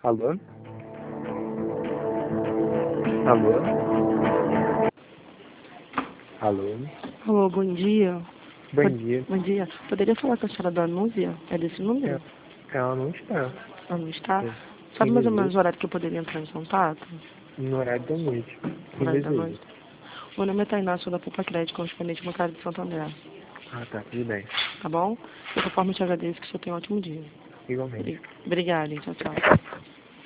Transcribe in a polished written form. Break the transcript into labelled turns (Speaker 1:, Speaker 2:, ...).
Speaker 1: Alô? Alô? Alô?
Speaker 2: Alô, bom dia.
Speaker 1: Bom dia.
Speaker 2: Bom dia. Poderia falar com a senhora da Núzia? É desse número?
Speaker 1: Ela não está.
Speaker 2: Ela não está?
Speaker 1: É.
Speaker 2: Sabe
Speaker 1: Quem
Speaker 2: mais ou menos
Speaker 1: deseja?
Speaker 2: o horário que eu poderia entrar em contato?
Speaker 1: No horário da noite. Quem
Speaker 2: Horário da
Speaker 1: deseja?
Speaker 2: noite? Meu nome é Tainá, sou da Pupa Crédito, correspondente bancário de Santo André.
Speaker 1: Ah, tá. Tudo bem.
Speaker 2: Tá bom? De qualquer forma, eu te agradeço que você tenha um ótimo dia.
Speaker 1: Igualmente.
Speaker 2: Obrigada, hein? Tchau, tchau.